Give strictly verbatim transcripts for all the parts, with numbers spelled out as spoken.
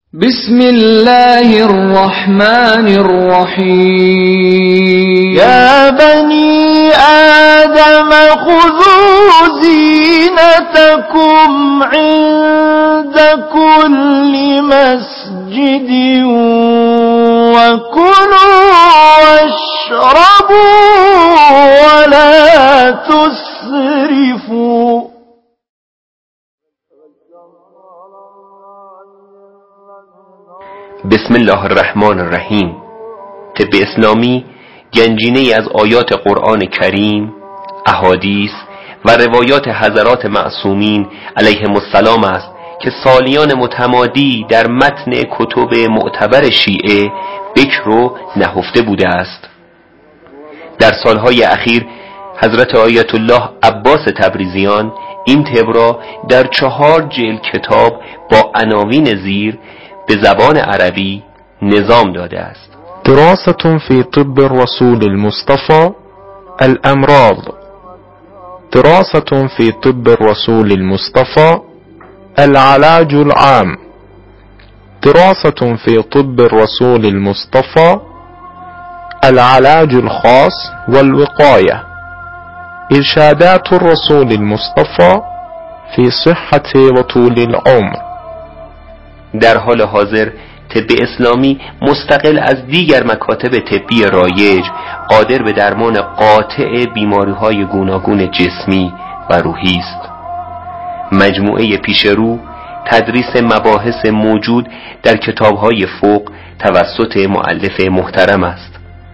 بسم الله الرحمن الرحيم يا بني آدم خذوا زينتكم عند كل مسجد وكلوا واشربوا ولا تسرفوا. بسم الله الرحمن الرحیم. طب اسلامی گنجینه‌ای از آیات قرآن کریم، احادیث و روایات حضرات معصومین علیهم السلام است که سالیان متمادی در متن کتب معتبر شیعه بکر و نهفته بوده است. در سالهای اخیر حضرت آیت الله عباس تبریزیان این طب را در چهار جلد کتاب با عناوین زیر به زبان عربی نظام داده است. دراسة في طب الرسول المصطفى الأمراض. دراسة في طب الرسول المصطفى العلاج العام. دراسة في طب الرسول المصطفى العلاج الخاص والوقاية. إرشادات الرسول المصطفى في صحة وطول العمر. در حال حاضر طب اسلامی مستقل از دیگر مکاتب طبی رایج قادر به درمان قاطع بیماری‌های گوناگون جسمی و روحی است. مجموعه پیشرو تدریس مباحث موجود در کتاب‌های فوق توسط مؤلف محترم است.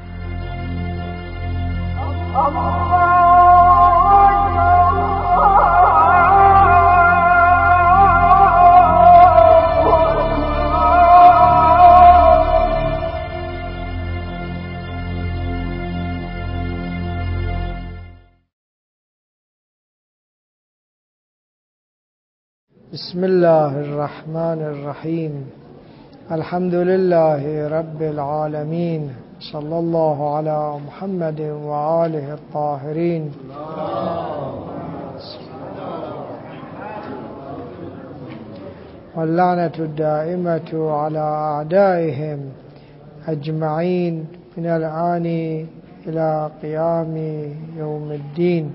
بسم الله الرحمن الرحیم. الحمد لله رب العالمین. صلی الله علی محمد و آله الطاهرین. واللعنة الدائمة على أعدائهم أجمعين من الآن إلى قيام يوم الدين.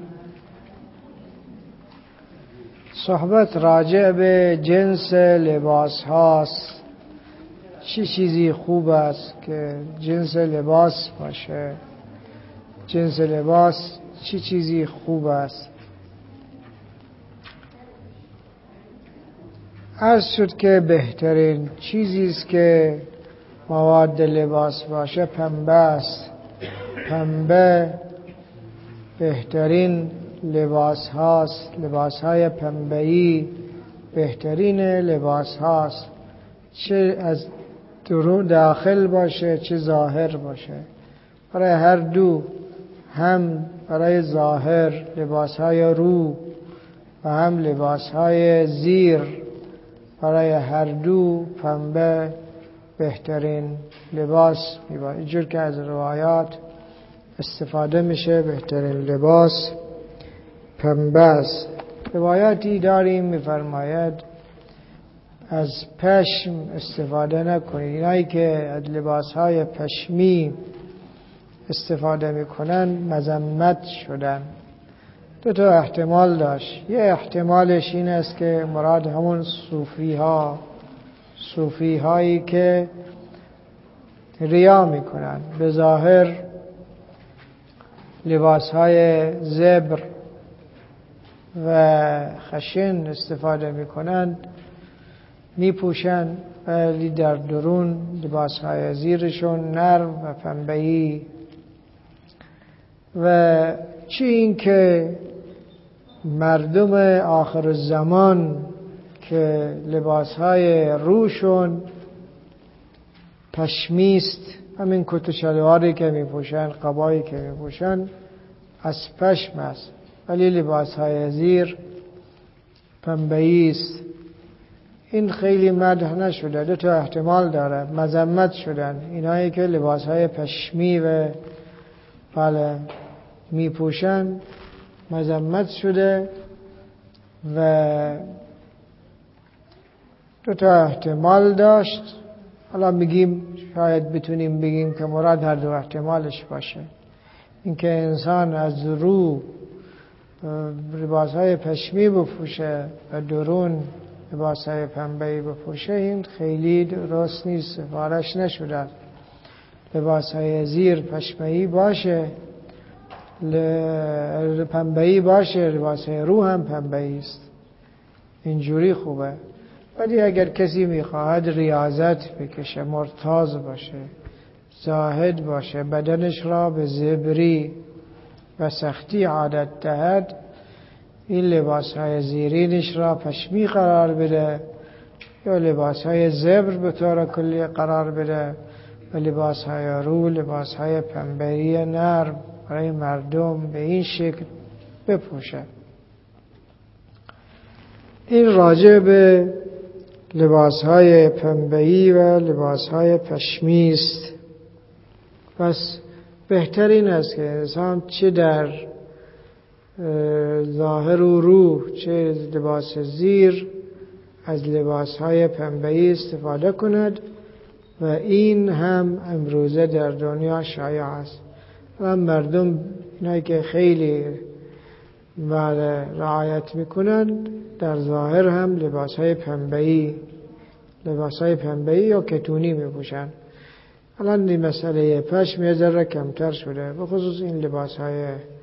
صحبت راجع به جنس لباس هاست. چه چیزی خوب است که جنس لباس باشه؟ جنس لباس چه چیزی خوب است؟ عرض شد که بهترین چیزی است که مواد لباس باشه پنبه است. پنبه بهترین لباس هاست. لباس های پنبه‌ای بهترین لباس هاست، چه از درون داخل باشه چه ظاهر باشه. برای هر دو، هم برای ظاهر لباس های رو و هم لباس های زیر، برای هر دو پنبه بهترین لباس میباشه. اینجور که از روایات استفاده میشه بهترین لباس پنبه است. روایاتی داریم میفرماید از پشم استفاده نکنید. اینایی که از لباسهای پشمی استفاده میکنن مذمت شدن. دو تا احتمال داشت. یه احتمالش این است که مراد همون صوفی ها صوفی هایی که ریا میکنن، به ظاهر لباس های زبر و خشن استفاده میکنند، میپوشند، ولی در درون لباس های زیرشون نرم و پنبه‌ای. و چه این که مردم آخر الزمان که لباس های روشون پشمیست، همین کت و شلواری که میپوشن، قبایی که میپوشن از پشم است، ولی لباس های زیر پنبه‌ای است. این خیلی مدح نشده. دو تا احتمال داره. مذمت شدن اینایی که لباس های پشمی و بله میپوشن، مذمت شده. و دو تا احتمال داشت. حالا میگیم شاید بتونیم بگیم که مراد هر دو احتمالش باشه. اینکه انسان از رو لباسهای پشمی بپوشه و درون لباسهای پنبه‌ای بپوشه، این خیلی درست نیست، سفارش نشده. لباسهای زیر پشمه‌ای باشه، پنبه‌ای باشه، لباسهای رو هم پنبه‌ای است، اینجوری خوبه. ولی اگر کسی میخواهد ریاضت بکشه، مرتاض باشه، زاهد باشه، بدنش را به زبری و سختی عادت دهد، این لباسهای زیرینش را پشمی قرار بده یا لباسهای زبر به طور کلی قرار بده و لباسهای رو، لباسهای پنبه‌ای نرم برای مردم به این شکل بپوشه. این راجع به لباسهای پنبه‌ای و لباسهای پشمی است. پس بهترین است که انسان چه در ظاهر و روح چه لباس زیر از لباسهای پنبه‌ای استفاده کند و این هم امروزه در دنیا شایع است و مردم اینایی که خیلی رعایت میکنند در ظاهر هم لباسهای پنبه‌ای لباسهای پنبه‌ای یا کتونی میپوشند. الان این مسئله پشم یه ذره کمتر شده، به خصوص این لباسهای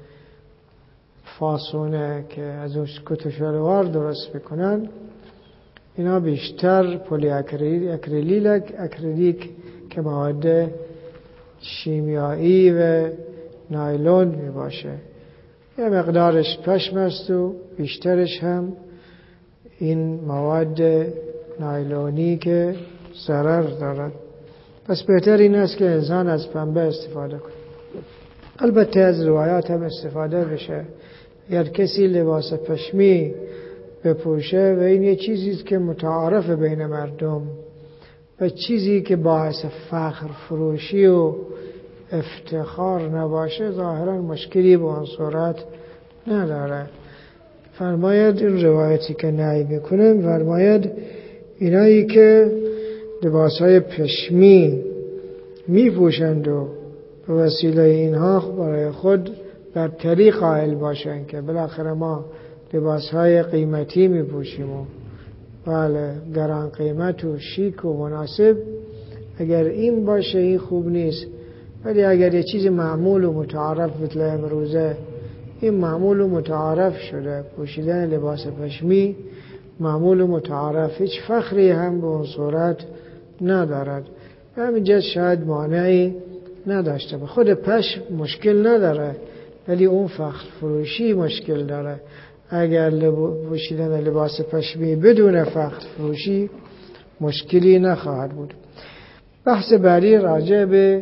فاسونه که از اون کت و شلوار درست میکنن، اینا بیشتر پلی اکریلیک اکریلیک که مواد شیمیایی و نایلون می باشه. یه مقدارش پشم است و بیشترش هم این مواد نایلونی که ضرر دارد. پس بهتر این است که انسان از پنبه استفاده کنه. البته از روایات هم استفاده بشه. اگر کسی لباس پشمی بپوشه و این یه چیزیست که متعارف بین مردم و چیزی که باعث فخر فروشی و افتخار نباشه، ظاهرا مشکلی به اون صورت نداره. فرماید این روایتی که نهی میکنه، فرماید اینایی که لباسهای پشمی میپوشند و به وسیله اینها برای خود برتری قائل باشند که بالاخره ما لباسهای قیمتی میپوشیم و بله گران قیمت و شیک و مناسب، اگر این باشه این خوب نیست. ولی اگر یه چیز معمول و متعارف مثل امروزه، این معمول و متعارف شده، پوشیدن لباس پشمی معمول و متعارف، هیچ فخری هم به اون صورت ندارد. همینجا شاید مانعی نداشته با خود پشم مشکل نداره، ولی اون فخر فروشی مشکل داره. اگر پوشیدن لباس پشمی بدون فخر فروشی مشکلی نخواهد بود. بحث بعدی راجع به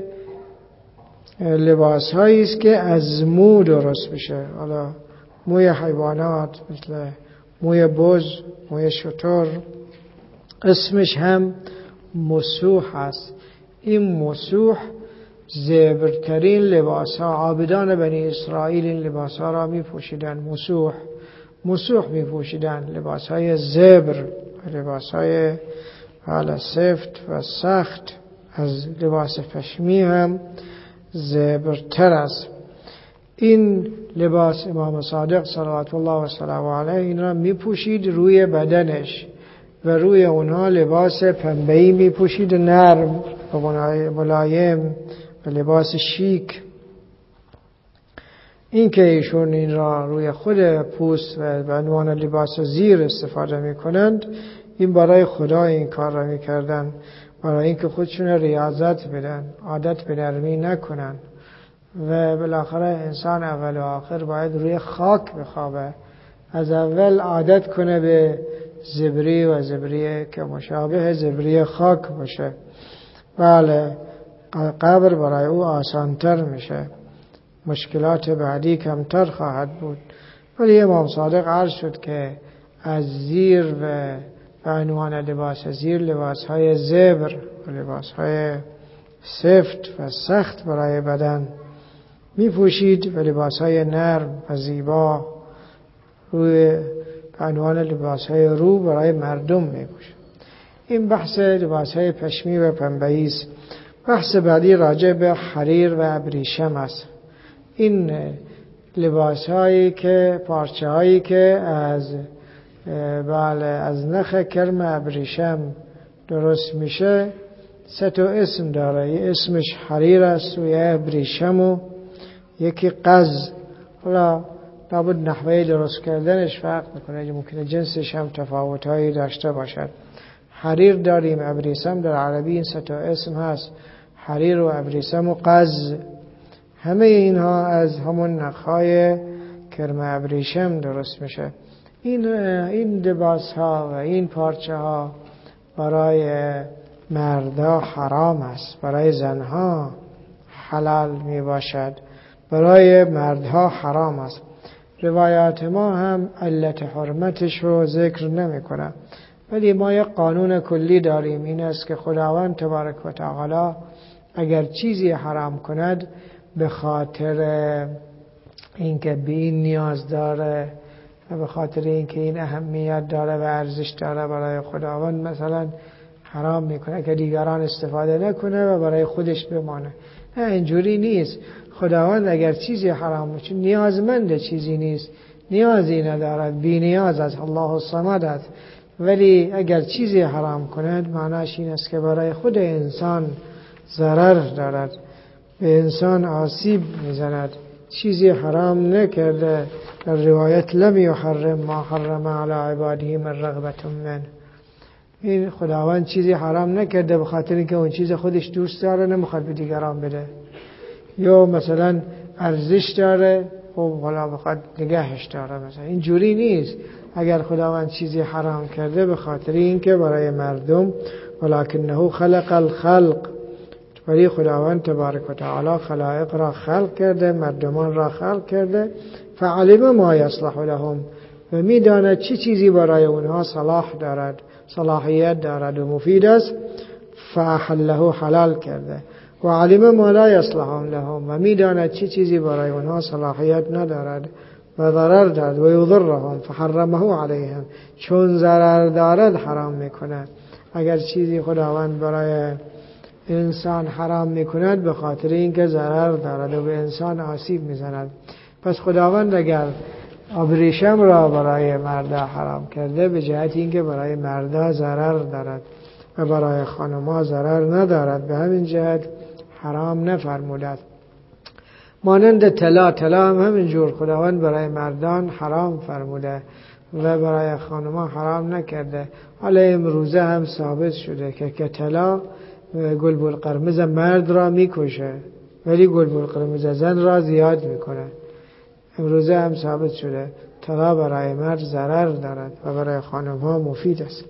لباس هایی است که از مو درست بشه. حالا موی حیوانات مثل موی بز، موی شتر، اسمش هم مسوح است. این مسوح زبرترین لباس ها، عابدان بنی اسرائیل این لباس ها را می پوشیدن. مسوح مسوح می پوشیدن، لباس های زبر، لباس های حالا سفت و سخت. از لباس پشمی هم زبرتر است. این لباس امام صادق صلوات الله و سلام علیه این را می پوشید روی بدنش و روی اونها لباس پنبه‌ای می پوشید، نرم و ملایم و لباس شیک. این که ایشون این را روی خود پوست و به عنوان لباس زیر استفاده می کنند، این برای خدا این کار را می کردن، برای اینکه خودشون ریاضت بدن، عادت به نرمی نکنن و بالاخره انسان اول و آخر باید روی خاک بخوابه. از اول عادت کنه به زبری و زبری که مشابه زبری خاک باشه. بله قبر برای او آسانتر میشه، مشکلات بعدی کمتر خواهد بود. ولی امام صادق عرض شد که از زیر و به عنوان لباس زیر لباس های زبر و لباس های سفت و سخت برای بدن می پوشید و لباس های نرم و زیبا روی به عنوان لباس های رو برای مردم می پوشید. این بحث لباس های پشمی و پنبه‌ای است. بحث بعدی راجع به حریر و ابریشم است. این لباس هایی که پارچه هایی که از بله از نخ کرم ابریشم درست میشه سه تا اسم داره. یه اسمش حریر است و یه ابریشم و یکی قز. حالا لابد نحوه درست کردنش فرق میکنه، ممکنه جنسش هم تفاوتهایی داشته باشد. حریر داریم، ابریشم در عربی این سه تا اسم هست، حریر و ابریشم و قز. همه اینها از همون نخهای کرم ابریشم درست میشه. این این لباس ها و این پارچه ها برای مردا حرام است، برای زنها حلال می باشد، برای مردها حرام است. روایات ما هم علت حرمتش رو ذکر نمی کنه، ولی ما یک قانون کلی داریم، این است که خداوند تبارک و تعالی اگر چیزی حرام کند به خاطر اینکه به این نیاز داره و به خاطر اینکه این اهمیت داره و ارزش داره برای خداوند مثلا حرام میکنه که دیگران استفاده نکنه و برای خودش بمانه. نه، اینجوری نیست. خداوند اگر چیزی حرام میشه نیازمند چیزی نیست، نیازی ندارد، بی نیاز از الله الصمد است. ولی اگر چیزی حرام کند معناش این است که برای خود انسان ضرر دارد، به انسان آسیب میزند. چیزی حرام نکرده. در روایت لم یحرم ما حرم علی عباده من رغبة منه. این خداوند چیزی حرام نکرده به خاطر اینکه اون چیز خودش دوست داره نمیخواد به دیگران بده، یا مثلا ارزش داره خب حالا بخواد نگهش داره. مثلا این جوری نیست. اگر خداوند چیزی حرام کرده به خاطر اینکه برای مردم، ولکنه خلق الخلق، ولی خداوند تبارک و تعالی خلائق را خلق کرده، مردمان را خلق کرده، فعلم ما یصلح لهم، و میداند چه چیزی برای اونها صلاح دارد، صلاحیت دارد و مفید است، فاحله حلال کرده. و علم ما لا یصلح لهم، و میداند چه چیزی برای اونها صلاحیت ندارد و ضرر دارد، و یضرهم فحرمه علیهم، چون ضرر دارد حرام میکنه. اگر چیزی خداوند برای انسان حرام میکند به خاطر اینکه ضرر دارد و به انسان آسیب میزند. پس خداوند اگر ابریشم را برای مردا حرام کرده به جهت اینکه برای مردا ضرر دارد و برای خانم‌ها ضرر ندارد، به همین جهت حرام نفرموده. مانند طلا، طلا هم همینجور خداوند برای مردان حرام فرموده و برای خانم‌ها حرام نکرده. حالا امروزه هم ثابت شده که که طلا گلبول قرمز مرد را میکشه ولی گلبول قرمز زن را زیاد میکنه. امروزه هم ثابت شده طلا برای مرد ضرر دارد و برای خانم‌ها مفید است.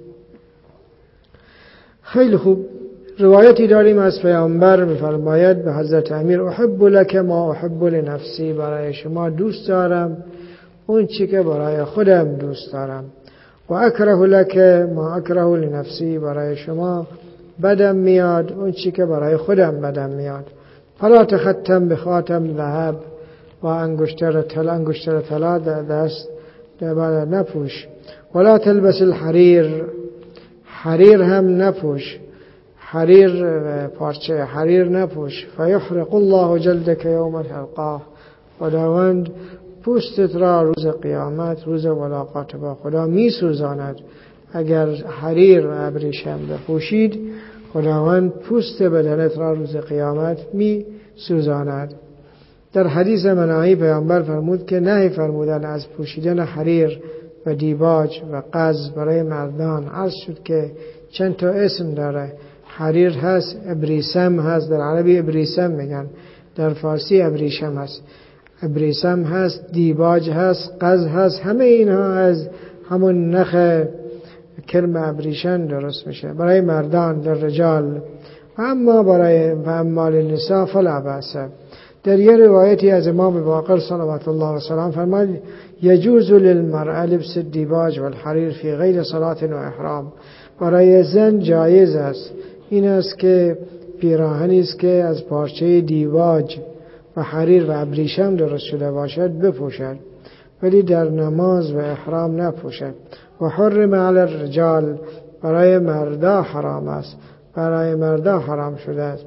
خیلی خوب. روایتی داریم از پیامبر می‌فرماید به حضرت امیر: احب لک ما احب لنفسی، برای شما دوست دارم اون چی که برای خودم دوست دارم. و اکره لک ما اکره لنفسی، برای شما بدم میاد اون چی که برای خودم بدم میاد. فلا تختم بخاتم ذهب، و انگشتر طلا انگشتر طلا در دست در نپوش. ولا تلبس الحریر، حریر هم نپوش، حریر پارچه حریر نپوش. فیحرق الله جلدک یوم تلقاه، خداوند پوستت را روز قیامت، روز ملاقات با خدا می سوزاند. اگر حریر و ابریشم بپوشید خداوند پوست بدنت را روز قیامت می سوزاند. در حدیث مناهی پیامبر فرمود که نهی فرمودن از پوشیدن حریر و دیباج و قز برای مردان. عرض شد که چند تا اسم داره. حریر هست، ابریسم هست، در عربی ابریسم میگن، در فارسی ابریشم هست. ابریسم هست، دیباج هست، قز هست. همه اینها از همون نخ کرم ابریشم درست میشه برای مردان، در رجال. و اما برای اعمال نساء فلا بأس. در یه روایتی از امام باقر صلوات الله و سلام فرماد: یجوز للمرأة لبس الدیباج والحریر فی غیر صلاة و احرام، برای زن جایز است این است که پیراهنی است که از پارچه دیباج و حریر و ابریشم درست شده باشد بپوشد، ولی در نماز و احرام نپوشد. و حرم علی الرجال، برای مردا حرام است، برای مردا حرام شده است.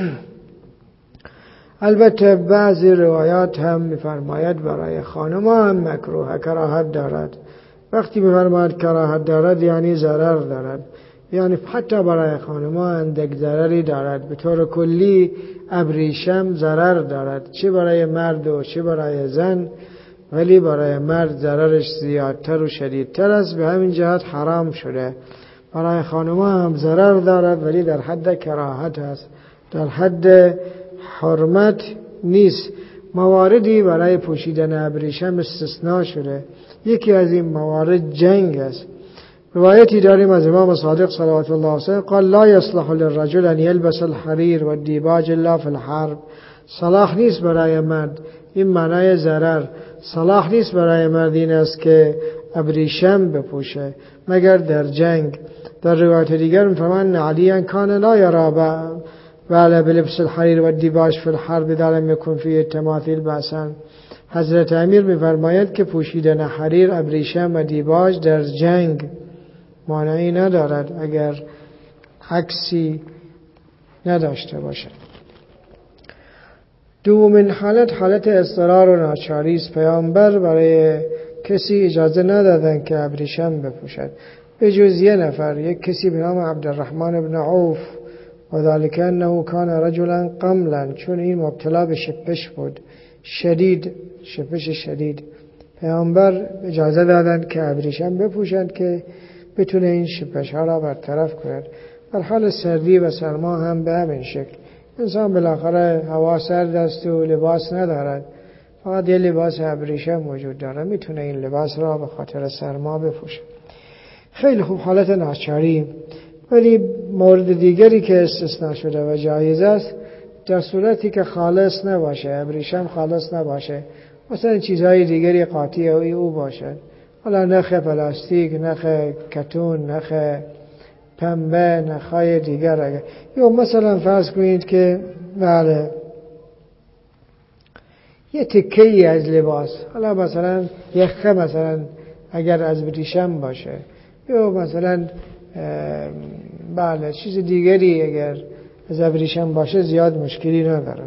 البته بعضی روایات هم می‌فرماید برای خانم‌ها هم مکروه، کراهت دارد. وقتی می‌فرماید کراهت دارد یعنی ضرر دارد، یعنی حتی برای خانم‌ها اندک ضرری دارد. به طور کلی ابریشم ضرر دارد، چه برای مرد و چه برای زن، ولی برای مرد ضررش زیادتر و شدیدتر است، به همین جهت حرام شده. برای خانم‌ها هم ضرر دارد ولی در حد کراهت است، در حد حرمت نیست. مواردی برای پوشیدن ابریشم استثناء شده. یکی از این موارد جنگ است. روایتی داریم از امام صادق صلوات الله علیه قال لا يصلح للرجل ان يلبس الحرير والديباج الا في الحرب. صلاح نیست برای مرد، این معنای ضرر، صلاح نیست برای مرد این است که ابریشم بپوشه مگر در جنگ. در روایت دیگر می‌فرمایند علی کان لا یرا وعلى بلبس الحرير والديباج في الحرب اذا لم يكن فيه التماثيل بأسا. حضرت امیر می‌فرماید که پوشیدن حریر، ابریشم و دیباج در جنگ مانعی ندارد اگر عکسی نداشته باشد. دومین حالت حالت اضطرار و ناچاری است. پیامبر برای کسی اجازه ندادن که ابریشم بپوشد به جز یه نفر، یک کسی به نام عبدالرحمن بن عوف، و ذلك انه کان رجلا قملا، چون این مبتلا به شپش بود، شدید، شپش شدید. پیامبر اجازه دادند که ابریشم بپوشند که بتونه این شپش ها را برطرف کند. در حال سردی و سرما هم به همین شکل. انسان بالاخره هوا سرد است و لباس ندارد، فقط یه لباس ابریشم وجود داره، میتونه این لباس را به خاطر سرما بپوشه. خیلی خوب، حالت ناچاری. ولی مورد دیگری که استثناء شده و جایز است در صورتی که خالص نباشه، ابریشم خالص نباشه، مثلا چیزهای دیگری قاطی او باشد، حالا نخ پلاستیک، نخ کتون، نخ پنبه، نخهای دیگر. اگر یا مثلا فرض کنید که بله یه تکه‌ای از لباس، حالا مثلا یخه مثلا اگر از ابریشم باشه، یا مثلا بله چیز دیگری اگر از ابریشم باشه زیاد مشکلی نداره.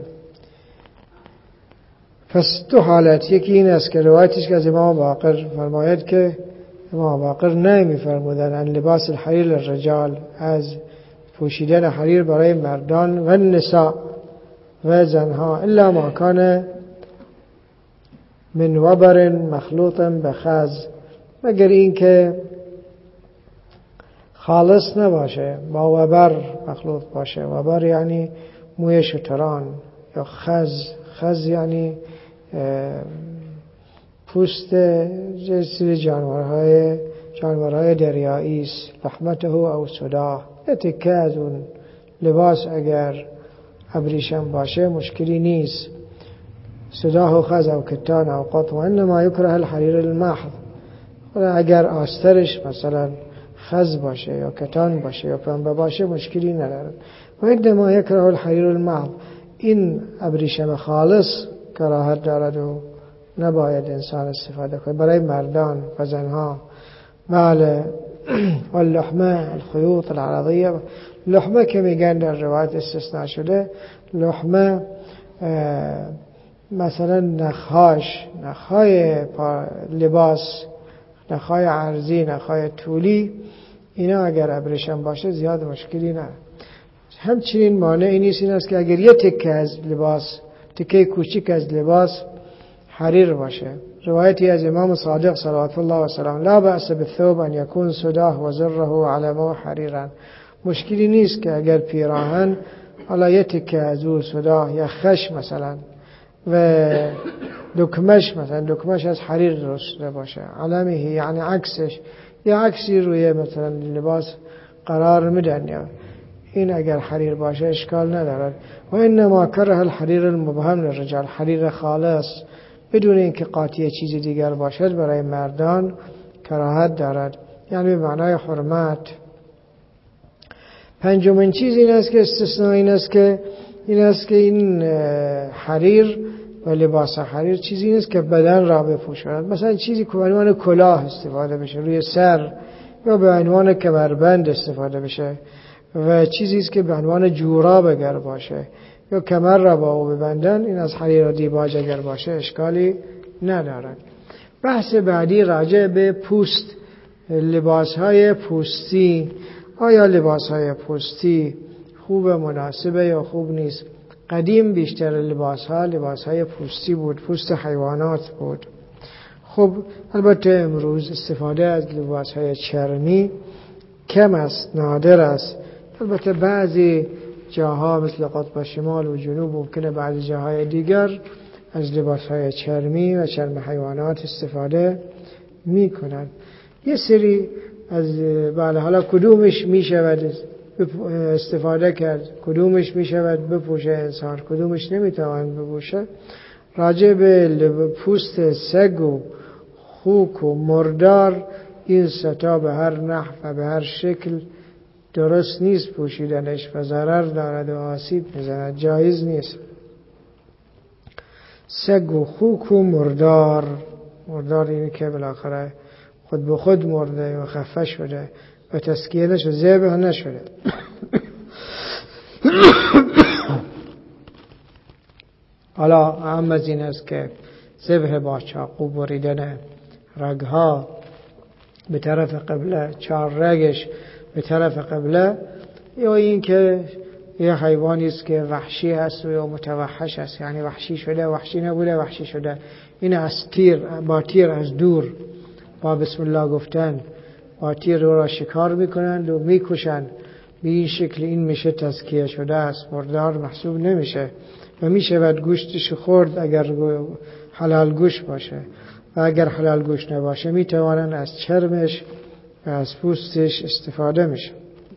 پس دو حالت، یکی این است که روایتش که از امام باقر فرماید که امام باقر نمی فرمودن ان لباس الحریر للرجال، از پوشیدن حریر برای مردان و نساء و زنها، الا ما کان من وبر مخلوط بخز، مگر این که خالص نباشه، با وبر مخلوط باشه. وبر یعنی موی شتران، یا خز، خز یعنی پوست جنسی جانورهای جانورهای دریایی است. لحمته او صداه، یه تکه از اون لباس اگر ابریشم باشه مشکلی نیست. صداه و خز او کتان او قط، و انما یکره الحریر المحض. اگر آسترش مثلا خز باشه یا کتان باشه یا پنبه باشه مشکلی نداره. و انما یکره الحریر المحض، این ابریشم خالص کراهت دارد و نباید انسان استفاده کنه برای مردان و زنها. بله. و اللحمه الخیوط العرضیه، لحمه که میگن در روایت استثناء شده، لحمه مثلا نخهاش، نخهای لباس، نخهای عرضی، نخهای طولی، اینا اگر ابریشم باشه زیاد مشکلی نه. همچنین مانعی نیست این است که اگر یه تکه از لباس، تکه کوچیک از لباس حریر باشه. روایتی از امام صادق صلوات الله و سلام لا بأس بالثوب ان يكون سداه و زره علمه حریرا، مشکلی نیست که اگر پیراهن حالا یه تکه از او سداه یا خش مثلا و دکمش مثلا دکمش از حریر درست شده باشه، علمه یعنی عکسش یا عکسی روی مثلا لباس قرار میدن، یا این اگر حریر باشه اشکال ندارد. و انما کره الحریر المبهم للرجال، حریر خالص بدون اینکه قاطی چیز دیگر باشد برای مردان کراهت دارد، یعنی به معنای حرمت. پنجمین چیز این است که استثناء این است که این است که این حریر و لباس حریر چیزی نیست که بدن را بپوشاند. مثلا چیزی که به عنوان کلاه استفاده بشه روی سر یا به عنوان کمربند استفاده بشه و چیزی است که به عنوان جوراب اگر باشه یا کمر را با او ببندن، این از حریر و دیباج اگر باشه اشکالی ندارد. بحث بعدی راجع به پوست، لباسهای پوستی. آیا لباسهای پوستی خوب مناسبه یا خوب نیست؟ قدیم بیشتر لباسها لباسهای پوستی بود، پوست حیوانات بود. خب البته امروز استفاده از لباسهای چرمی کم است، نادر است. البته بعضی جاها مثل قطب شمال و جنوب ممکنه بعضی جاهای دیگر از لباسهای چرمی و چرم حیوانات استفاده می کنند. یه سری از بله، حالا کدومش می شود استفاده کرد، کدومش می شود بپوشه انسان، کدومش نمی توان بپوشه. راجع به پوست سگ و خوک و مردار، این ستا به هر نحو و به هر شکل درست نیست پوشیدنش و ضرر دارد و آسیب میزند، جایز نیست. سگ و خوک و مردار، مردار اینی که بالاخره خود به خود مرده و خفه شده و تسکیه نشده، ذبح نشده. حالا اهم از این است که ذبح با چاقو بریدن رگها به طرف قبله، چهار رگش به طرف قبله، یا این که یه حیوانی است که وحشی هست و یا متوحش است، یعنی وحشی شده، وحشی نبوده، وحشی شده، این از تیر، با تیر از دور با بسم الله گفتن با تیر رو را شکار میکنند و میکشند. به این شکل این میشه تزکیه شده است، مردار محسوب نمیشه و میشود گوشتش خورد اگر حلال گوشت باشه، و اگر حلال گوشت نباشه میتوانند از چرمش و از پوستش استفاده میشه.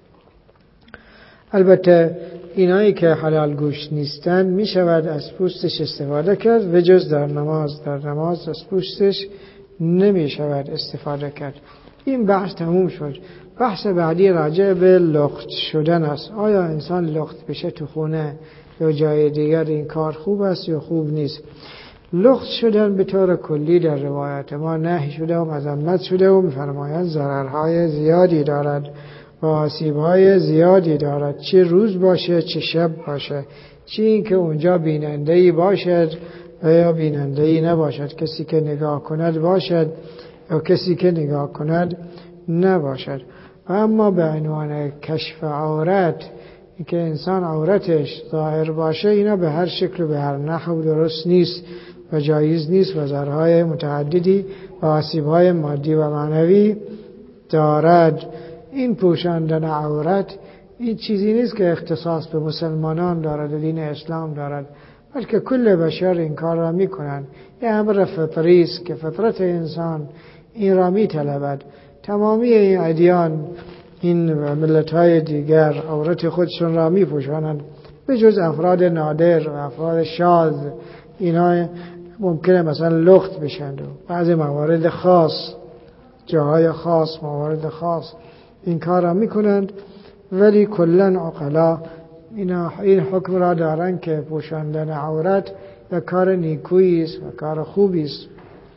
البته اینایی که حلال گوشت نیستن میشود از پوستش استفاده کرد، و جز در نماز. در نماز از پوستش نمیشود استفاده کرد. این بحث تموم شد. بحث بعدی راجع به لخت شدن است. آیا انسان لخت بشه تو خونه یا جای دیگر، این کار خوب است یا خوب نیست؟ لخت شدن به طور کلی در روایت ما نهی شده و مذمت شده و می‌فرمایند ضررهای زیادی دارد و آسیب‌های زیادی دارد، چه روز باشه چه شب باشه، چه این که اونجا بیننده‌ای باشد و یا بیننده‌ای نباشد، کسی که نگاه کند باشد یا کسی که نگاه کند نباشد. و اما به عنوان کشف عورت، این که انسان عورتش ظاهر باشه، اینا به هر شکل و به هر نحو درست نیست و جایز نیست و ضررهای متعددی و آسیب‌های مادی و معنوی دارد. این پوشاندن عورت این چیزی نیست که اختصاص به مسلمانان دارد و دین اسلام دارد، بلکه کل بشر این کار را می کنند. یه امر فطری است که فطرت انسان این را می طلبد. تمامی این ادیان، این ملت‌های دیگر عورت خودشون را می پوشانند، به جز افراد نادر و افراد شاذ. اینا ممکنه مثلا لخت بشند و بعضی موارد خاص، جاهای خاص، موارد خاص این کار را می کنند، ولی کلن عقلا اینا این حکم را دارند که پوشاندن عورت یک کار نیکویی است و کار خوبی است.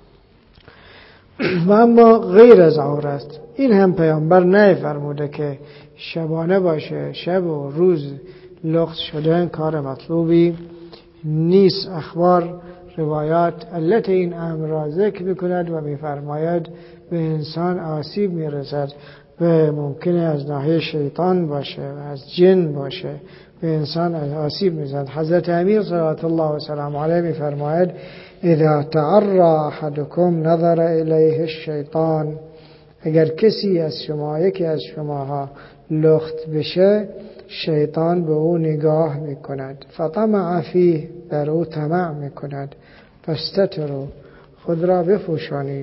و اما غیر از عورت، این هم پیامبر نفرموده که شبانه باشه، شب و روز لخت شدن کار مطلوبی نیست. اخبار روایات علت این امر را ذکر می‌کند و می‌فرماید به انسان آسیب می‌رسد و ممکنه از ناحیه شیطان باشه و از جن باشه، به انسان آسیب می‌زند. حضرت امیر صلوات الله و سلام علیه می‌فرماید اذا تعرى احدكم نظر الیه الشیطان، اگر کسی از شما، یکی از شماها لخت بشه، شیطان به او نگاه میکند، فطمع فیه، در او طمع میکند، فاستتروا، خود را بپوشانید.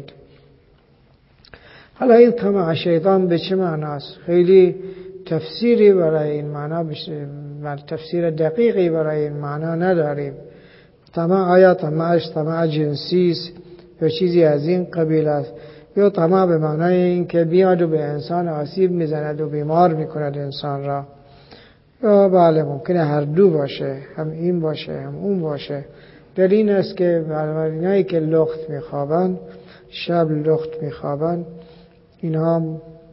حالا این طمع شیطان به چه معناست؟ خیلی تفسیری برای این معنا بشه، تفسیر دقیقی برای این معنا نداریم. طمع آیا طمعش طمع جنسی است یا چیزی از این قبیل است، یا طمع به معنای این که بیاد و به انسان آسیب میزند و بیمار میکند انسان را، یا بله ممکنه هر دو باشه، هم این باشه هم اون باشه. در این است که اینایی که لخت میخوابن، شب لخت میخوابن، اینها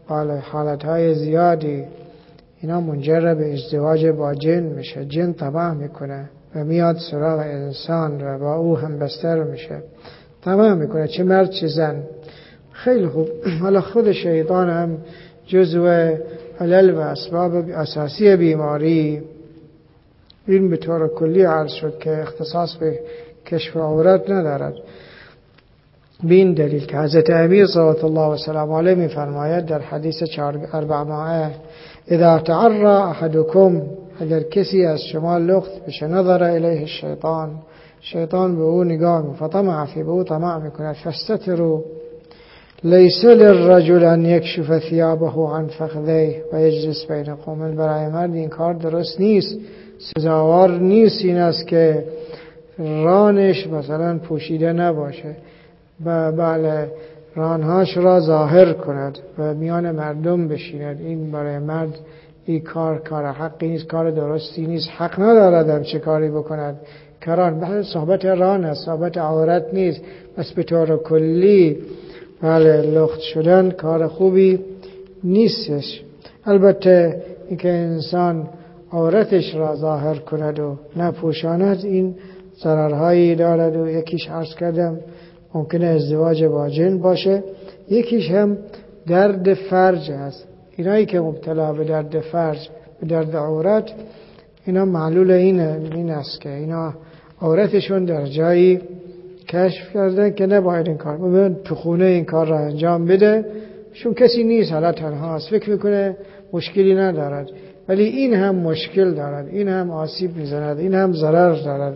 بالا حالتهای زیادی اینا منجر به ازدواج با جن میشه. جن طمع میکنه و میاد سراغ انسان و با او هم بستر میشه، طمع میکنه، چه مرد چه زن. خیلی خوب. حالا خود شیطان هم جزو علل و اسباب اساسی بیماری، این به طور کلی عرض شد که اختصاص به کشف عورت ندارد. بین دلیل که حضرت امیر صلوات الله و سلام علیه می فرماید در حدیث اربعمائه: اذا تعرى احدكم، اگر کسی از شما لخت بشه، نظر الیه الشیطان، شیطان به او نگاه می فطمع فی، به او طمع میکند، فاستتروا لیس للرجل ان یکشف ثیابه عن فخذیه و یجلس بین قوم. برای مرد این کار درست نیست، سزاوار نیست این است که رانش مثلا پوشیده نباشه، بله رانهاش را ظاهر کند و میان مردم بشیند. این برای مرد این کار کار حقی نیست، کار درستی نیست، حق ندارد هم چه کاری بکند. کران بله صحبت ران است، صحبت عورت نیست. بس به طور کلی بله لخت شدن کار خوبی نیستش. البته اینکه انسان عورتش را ظاهر کند و نپوشاند این ضررهایی دارد و یکیش عرض کردم ممکنه ازدواج با جن باشه، یکیش هم درد فرج است. اینایی که مبتلا به درد فرج، به درد عورت، اینا معلول اینه این است که اینا عورتشون در جایی کشف کردن که نباید این کار ببین تو خونه این کار را انجام بده، چون کسی نیست، حالا تنهاست، فکر میکنه مشکلی ندارد، ولی این هم مشکل دارد، این هم آسیب میزند، این هم ضرر دارد.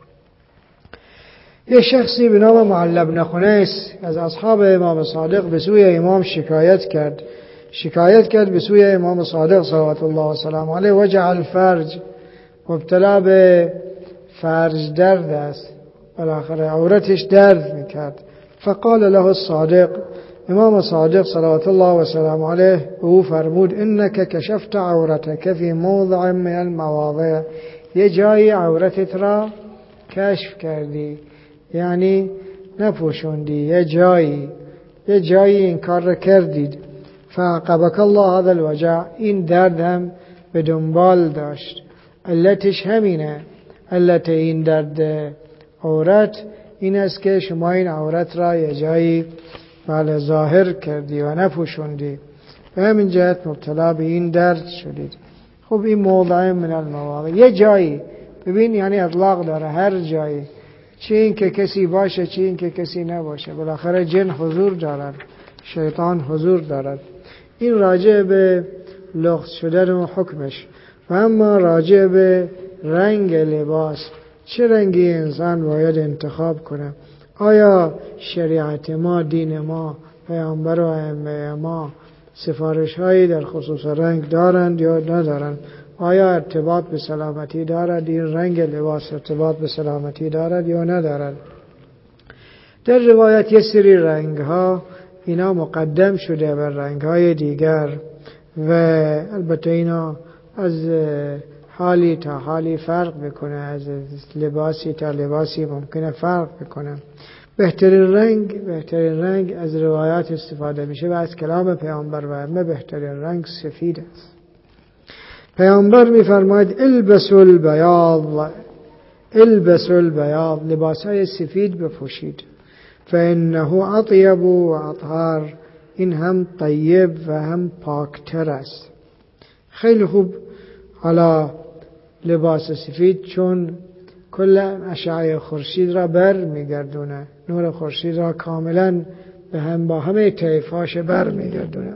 یه شخصی به نام معل بن خنیس از اصحاب امام صادق به سوی امام شکایت کرد شکایت کرد به سوی امام صادق صلوات الله و سلام علیه: وجع الفرج، مبتلا به فرج درد است، بالاخره عورتش درد میکرد. فقال له الصادق، امام صادق صلوات الله و سلام علیه او فرمود: انک کشفت عورتک فی موضع من المواضع، یه جایی عورتت را کشف کردی، یعنی نپوشوندی، یه جایی یه جایی این کار را کردید. فعقبک الله هذا الوجع، این درد هم به دنبال داشت. علتش همینه، علت این درد عورت این است که شما این عورت را یه جایی بله ظاهر کردی و نپوشوندی، به همین جهت مبتلا به این درد شدید. خب این موضع من المواضع، یه جایی، ببین یعنی اطلاق داره، هر جایی، چه این که کسی باشه چه این که کسی نباشه، بالاخره جن حضور دارد، شیطان حضور دارد. این راجع به لخت شدن و حکمش. و اما راجع به رنگ لباس، چه رنگی انسان باید انتخاب کنه؟ آیا شریعت ما، دین ما، پیامبر و ائمه ما سفارش هایی در خصوص رنگ دارند یا ندارند؟ آیا ارتباط به سلامتی دارد این رنگ لباس، ارتباط به سلامتی دارد یا ندارد؟ در روایت یه سری رنگ ها اینا مقدم شده بر رنگ های دیگر و البته اینا از حالی تا حالی فرق میکنه، از لباسی تا لباسی ممکنه فرق میکنه. بهترین رنگ بهترین رنگ از روایات استفاده میشه و از کلام پیامبر و ائمه بهترین رنگ سفید است. پیامبر میفرماید: البسوا البیاض، البسوا البیاض، لباسای سفید بپوشید، فانه اطیب و اطهر، این هم طیب و هم پاکتر است. خیلی خوب. حالا لباس سفید چون کل اشعه خورشید را بر میگردونه، نور خورشید را کاملا به هم با همه طیفاش بر میگردونه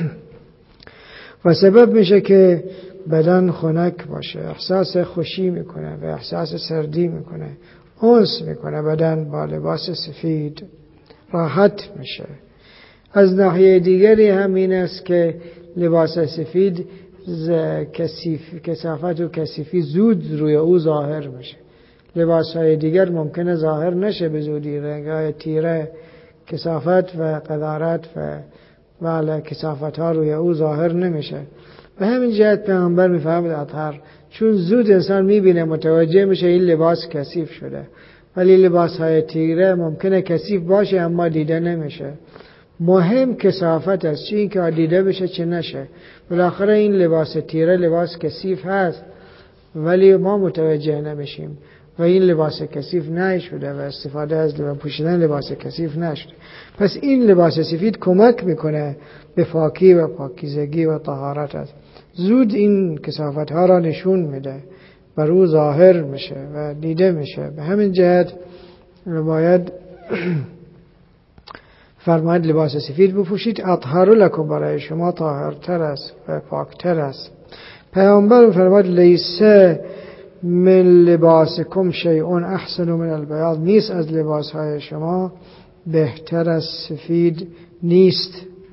و سبب میشه که بدن خنک باشه، احساس خوشی میکنه و احساس سردی میکنه، انس میکنه بدن با لباس سفید، راحت میشه. از ناحیه دیگری هم این است که لباس سفید کثیف، کثافت و کثیفی زود روی او ظاهر میشه. لباس های دیگر ممکنه ظاهر نشه به زودی، رنگای تیره، کثافت و قذارت و ولی کثافت ها روی او ظاهر نمیشه. به همین جهت پیامبر میفهمد اطهر، چون زود انسان میبینه، متوجه میشه این لباس کثیف شده، ولی لباس های تیره ممکنه کثیف باشه اما دیده نمیشه. مهم کثافت است، چه این که دیده بشه چه نشه. بالاخره این لباس تیره لباس کثیف هست ولی ما متوجه نمیشیم و این لباس کثیف نشده و استفاده از لباس پوشیدن لباس کثیف نشده. پس این لباس سفید کمک میکنه به پاکی و پاکیزگی و طهارت است. زود این کثافت ها را نشون میده، بر او ظاهر میشه و دیده میشه. به همین جهت باید فرماید لباس سفید بپوشید، اطهر لکم، برای شما طاهرتر است و پاکتر است. پیامبر فرماید لیسه من لباسکم شیء احسن من البیاض، نیست از لباس های شما بهتر از سفید نیست.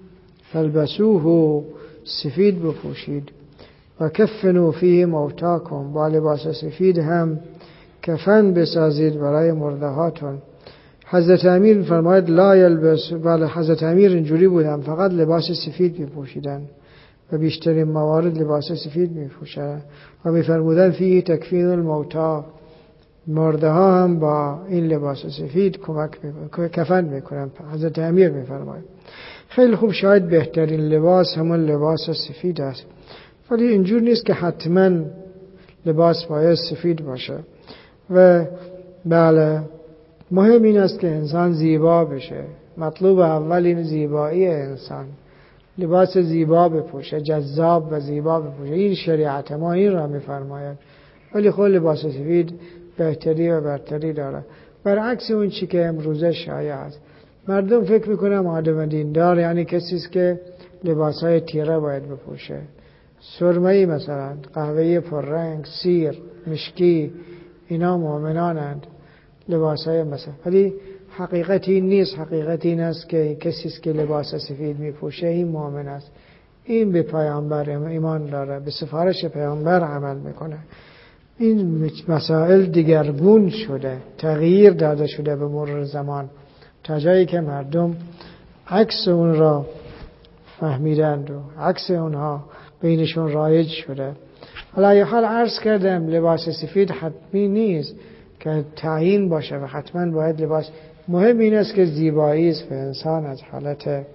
فالبسوه، سفید بپوشید. و کفنوا فیه موتاکم، با لباس سفید هم کفن بسازید برای مرده هاتون. حضرت امیر فرماید لا یلبس، بله حضرت امیر اینجوری بودن، فقط لباس سفید میپوشیدن و بیشترین موارد لباس سفید میپوشن و میفرمودن فیه تکفین الموتا، مرده ها هم با این لباس سفید کمک میکنن، کفن میکنن. حضرت امیر میفرماید خیلی خوب، شاید بهترین لباس همون لباس سفید است، ولی اینجور نیست که حتما لباس باید سفید باشه. و بله مهم این است که انسان زیبا بشه. مطلوب اول این زیبایی انسان، لباس زیبا بپوشه، جذاب و زیبا بپوشه. این شریعت ما این را میفرماید. ولی خود لباس سفید بهتری و برتری داره، برعکس اون چی که امروزه شایع است. مردم فکر میکنم آدم دیندار یعنی کسی است که لباسهای تیره باید بپوشه، سرمه‌ای مثلا، قهوه‌ای پررنگ، سیر، مشکی، اینا مؤمنانند لباسهای مثلا. ولی حقیقت این نیست. حقیقت این است که کسی است که لباس سفید میپوشه این مؤمن است، این به پیامبر ایمان داره، به سفارش پیامبر عمل میکنه. این مسائل دیگرگون شده، تغییر داده شده به مرور زمان، تا جایی که مردم عکس اون را فهمیدند و عکس اونها بینشون رایج شده. حالا یه حال عرض کردم لباس سفید حتمی نیست که تعیین باشه و حتما باید لباس. مهم این است که زیبایی است و انسان از حالت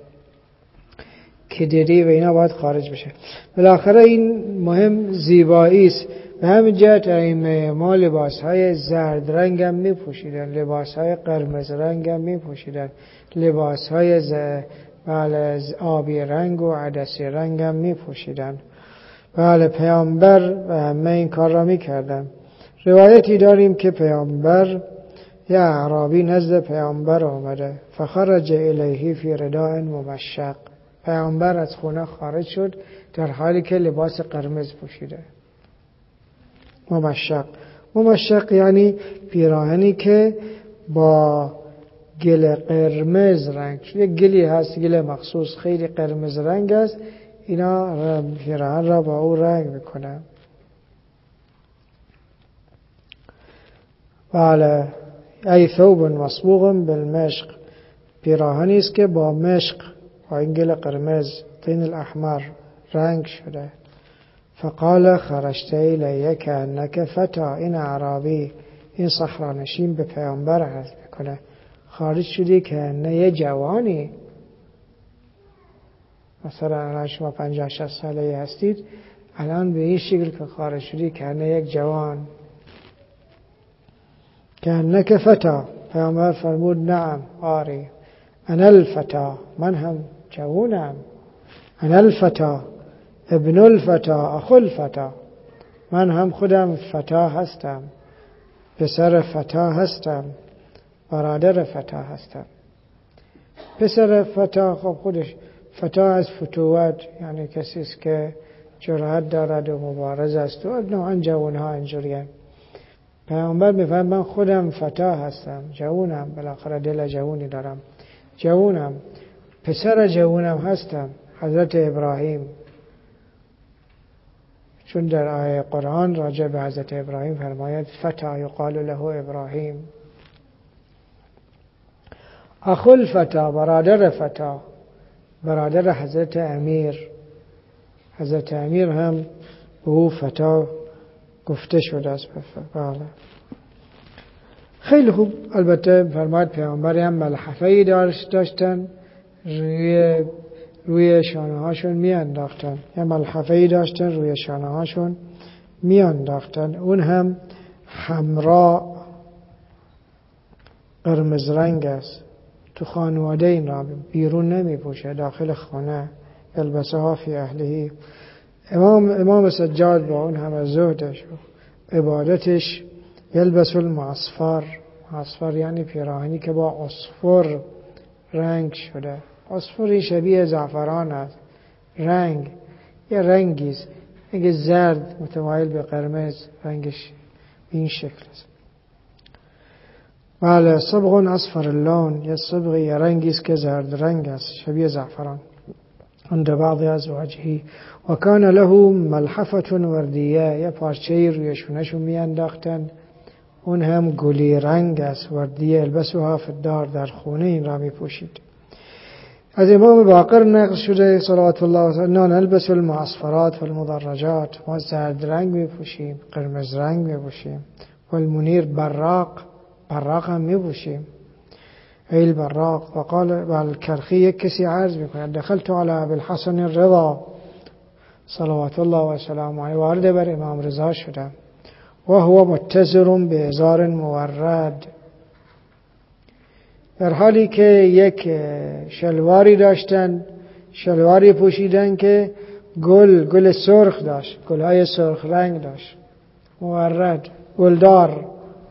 کدری و اینا باید خارج بشه. بالاخره این مهم زیبایی است. به همین جهت ائمه ما لباس های زرد رنگ هم می پوشیدن، لباس های قرمز رنگ هم می پوشیدن، لباس های ز... بله آبی رنگ و عدسی رنگ هم می پوشیدن. بله پیامبر و همه این کار را می کردن. روایتی داریم که پیامبر، یا اعرابی نزد پیامبر آمده، فخرج الیه فی رداء ممشق، پیامبر از خونه خارج شد در حالی که لباس قرمز پوشیده. ممشق، ممشق یعنی پیراهنی که با گل قرمز رنگ شده. یک گلی هست، گل مخصوص خیلی قرمز رنگ است، اینا پیراهن را با او رنگ میکنن. بله ای ثوب مصبوغ بالمشق، پیراهنی است که با مشق، با این گل قرمز، طین الاحمر رنگ شده. فقال خرجت الیه کانک فتا، این اعرابی، این صحرانشین به پیامبر عرض میکنه خارج شدی که نه یه جوانی، مثلا الان شما پنجاه شصت ساله هستید، الان به این شکل که خارج شدی که نه یک جوان. کانک فتا، پیامبر فرمود نعم آری، انا الفتا، من هم جوانم، انا الفتا ابن الفتا اخو الفتا، من هم خودم فتا هستم، پسر فتا هستم، برادر فتا هستم. پسر فتا خب خودش فتا از فتوت، یعنی کسی است که جرأت دارد و مبارز است و نوعا جوان ها اینجوریه. پیامبر میفرماید من خودم فتا هستم، جوانم، بالاخره دل جوانی دارم، جوانم، پسر جوانم هستم. حضرت ابراهیم، چون در آیه قرآن راجع به حضرت ابراهیم فرماید فتا یقال له ابراهیم. اخو الفتا، برادر فتا، برادر حضرت امیر. حضرت امیر هم به او فتا گفته شده است. بله خیلی خوب. البته فرماید پیامبر هم ملحفه‌ای داشتن روی روی شانه هاشون می انداختن، یه ملحفه‌ای داشتن روی شانه هاشون می انداختن. اون هم حمرا قرمز رنگ است. تو خانواده این را بیرون نمی پوشه، داخل خانه یلبسها فی اهلهی. امام امام سجاد با اون همه زهدش و عبادتش یلبس المعصفر. معصفر یعنی پیراهنی که با اصفر رنگ شده. اصفری شبیه زعفران است. رنگ یه رنگیست، رنگ زرد متمایل به قرمز، رنگش این شکل است. بله، صبغ اصفر اللون، یه صبغ یه رنگیست که زرد رنگ است، شبیه زعفران. عند بعض ازواجه و کان له ملحفه وردیه، یه پارچه‌ای روی شونه‌شو میانداختن، اون هم گلی رنگ است، وردیه البسوها فی الدار، در خونه این را می پوشید. از امام باقر نقل شده صلوات الله علیه نه نلبس المعصفرات و المدرجات، ما زرد رنگ می پوشیم، قرمز رنگ می پوشیم، و المنیر براق، براق هم می پوشیم، ایل براق. و قال الکرخی، یک کسی عرض می کند دخلت علی ابی الحسن الرضا صلوات الله و سلام علیه، وارد بر امام رضا شدم، و هو متزر بازار مورد، در حالی که یک شلواری داشتن، شلواری پوشیدن که گل گل سرخ داشت، گلهای سرخ رنگ داشت، مورد، گلدار.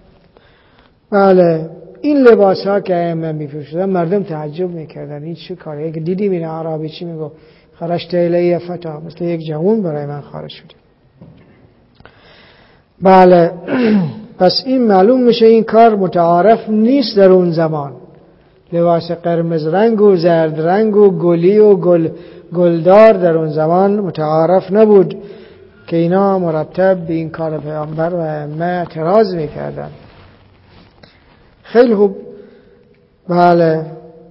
بله، این لباس ها که ائمه میپوشیدن مردم تعجب میکردن، این چه کاریه که دیدیم این عربی چی میگو، خرجت الیه فتا، مثل یک جوان برای من خارج شده. بله، پس این معلوم میشه این کار متعارف نیست در اون زمان. لباس قرمز رنگ و زرد رنگ و گلی و گل گلدار در اون زمان متعارف نبود که اینا مرتب به این کار پیامبر و ائمه اعتراض میکردن. خیلی خوب. بله،